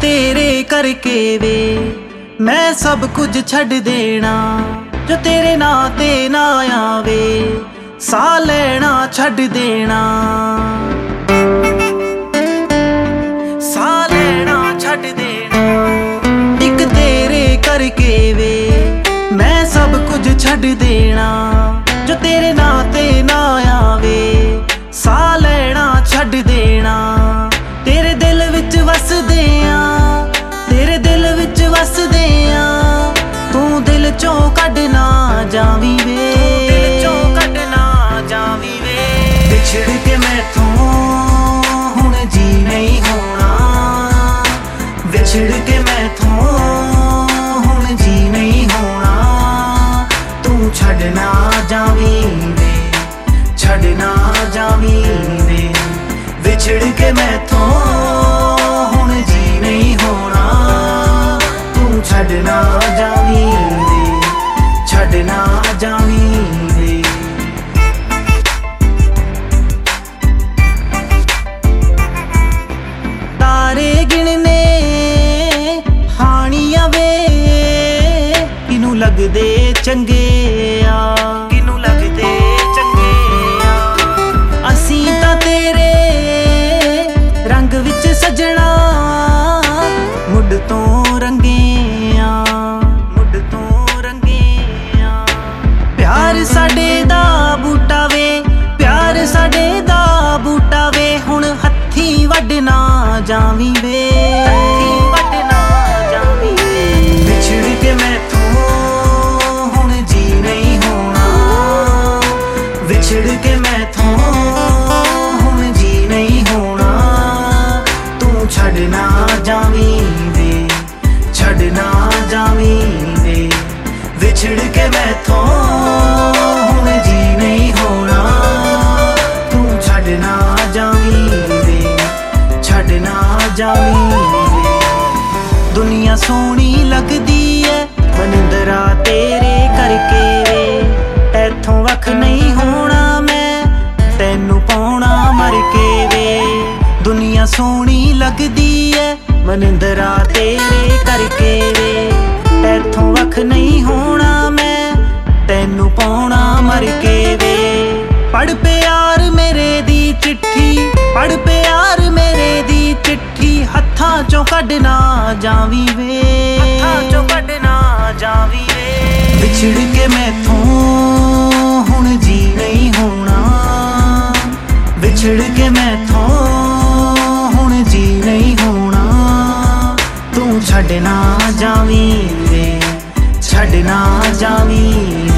तेरे करके वे मैं सब कुछ छड़ देना, जो तेरे नां ते ना आवे साह लेना छड़ देना, साह लेना छड़ देना। एक तेरे करके वे मैं सब कुछ छड़ देना, जो तेरे नां ते ना आवे साह लेना छड़ देना। तेरे दिल विच वसदे आ, तेरे दिल विच वसदे आ, तू दिल चों कढ ना जावी वे, दिल चों कढ ना जावी वे। बिछड़ के मैथों हुण जी नहीं होना, बिछड़ के मैथों हुण जी नहीं होना, तू छड़ ना जावी वे, छड़ ना जावी वे। बिछड़ के मैथों हुण जी नहीं होना, तू छड़ ना जावी वे, छड़ ना जावी वे। तारे गिनने हानियां वे किनू लगदे चंगे आ, किनू लगदे चंगे आ। असीं तां तेरे रंग विच सजना मुड तो रंगे आ, मुड तो रंगे आ। प्यार साडे दा बूटा वे, प्यार साडे दा बूटा वे, हुण हत्थी वड ना जावी वे, हत्थी वड ना जावी वे। बिछड़ के मैथों हुण जी नहीं होना, बिछड़ के मैथों हुण जी नहीं होना, तू छड़ ना जावी वे, छड़ ना जावी वे। बिछड़ के मैथों हुण जी नहीं होना, तू छड़ ना जावी वे, छड़ ना जावी वे। दुनिया सोहनी लगदी है मनिंदरा तेरे करके वे, ऐथों वख नहीं होना मैं तैनू पाउणा मर के वे। दुनिया सोहनी लगदी है मनिंदरा तेरे करके वे, ऐथों वख नहीं होना मैं तैनू पाउणा मर के वे। पढ़ प्यार मेरे दी चिट्ठी, पढ़ प्यार मेरे दी चिट्ठी, हत्थां चों कढ ना जावी वे, हत्थां चों कढ ना जावी वे। बिछड़ के मैथों हुण जी नहीं होना, बिछड़ के मैथों हुण जी नहीं होना, तू छड़ ना जावी वे, छड़ ना जावी।